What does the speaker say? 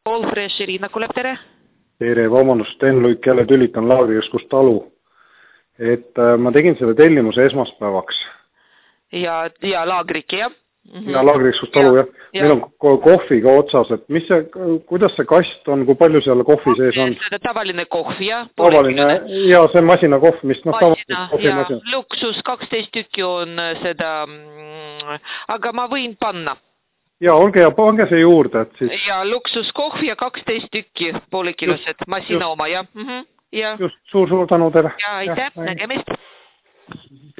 All Fresh Irina kuuleb, tere. Tere, vabandust, Sten Luik jälle tülitan Laagriõskus talu. Et ma tegin selle tellimuse esmaspäevaks. Ja Laagriki, jah? Ja Laagriõskus talu, jah. Meil on kohvi ka otsas, et kuidas see kast on, kui palju seal kohvi sees on? Seda tavaline kohvi, jah? Tavaline, ja see masina kohv, mis masina, ja luksus 12 tükki on seda, aga ma võin panna. Ja olge ja pange see juurde, et siis... Ja luksuskohv ja 12 tükki poolekilosed, masina oma, jah? Just, suur tänu teile. Ja aitäh, nägemist.